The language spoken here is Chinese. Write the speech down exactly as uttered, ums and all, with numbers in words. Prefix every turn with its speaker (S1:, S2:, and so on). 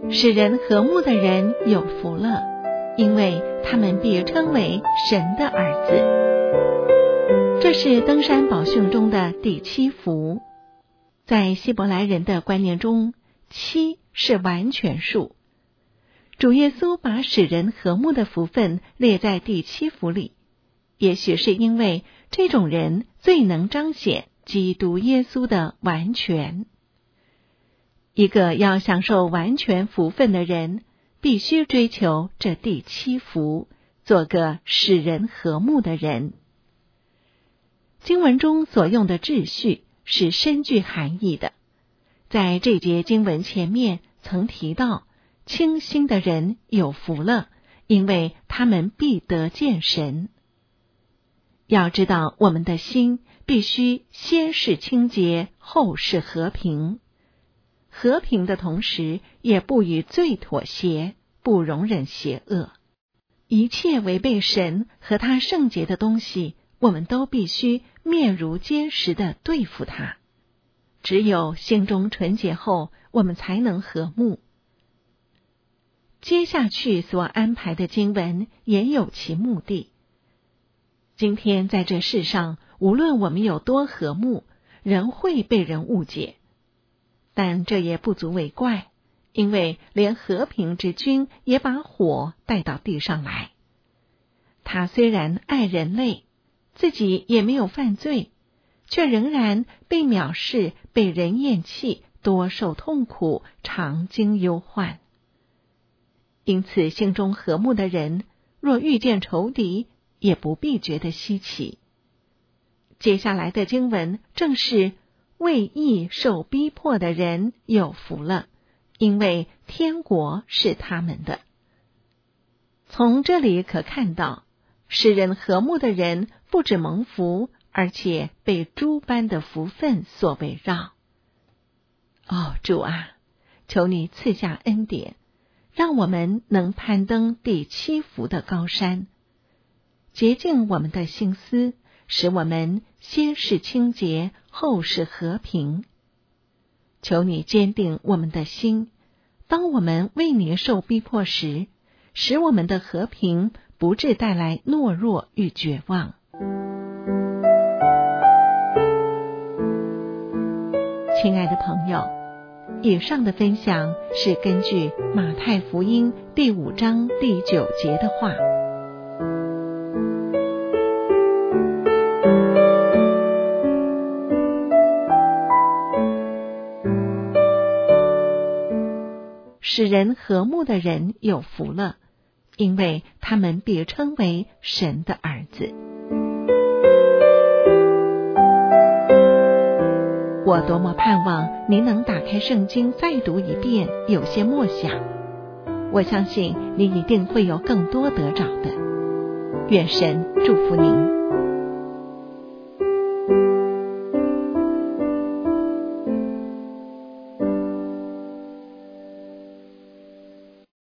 S1: 使人和睦的人有福了，因为他们必称为神的儿子。这是登山宝训中的第七福。在希伯来人的观念中，七是完全数。主耶稣把使人和睦的福分列在第七福里，也许是因为这种人最能彰显基督耶稣的完全。一个要享受完全福分的人，必须追求这第七福，做个使人和睦的人。经文中所用的秩序是深具含义的。在这节经文前面曾提到，清心的人有福了，因为他们必得见神。要知道，我们的心必须先是清洁，后是和平。和平的同时，也不与罪妥协，不容忍邪恶。一切违背神和他圣洁的东西，我们都必须面如坚石地对付它。只有心中纯洁后，我们才能和睦。接下去所安排的经文也有其目的。今天在这世上，无论我们有多和睦，仍会被人误解。但这也不足为怪，因为连和平之君也把火带到地上来。他虽然爱人类，自己也没有犯罪，却仍然被藐视，被人厌弃，多受痛苦，常经忧患。因此心中和睦的人，若遇见仇敌，也不必觉得稀奇。接下来的经文正是为义受逼迫的人有福了，因为天国是他们的。从这里可看到，使人和睦的人不止蒙福，而且被诸般的福分所围绕。哦，主啊，求你赐下恩典，让我们能攀登第七福的高山，洁净我们的心思，使我们先是清洁，后是和平。求你坚定我们的心，当我们为你受逼迫时，使我们的和平不致带来懦弱与绝望。亲爱的朋友，以上的分享是根据马太福音第五章第九节的话。使人和睦的人有福了，因为他们必称为神的儿子。我多么盼望您能打开圣经再读一遍，有些默想。我相信你一定会有更多得着的。愿神祝福您。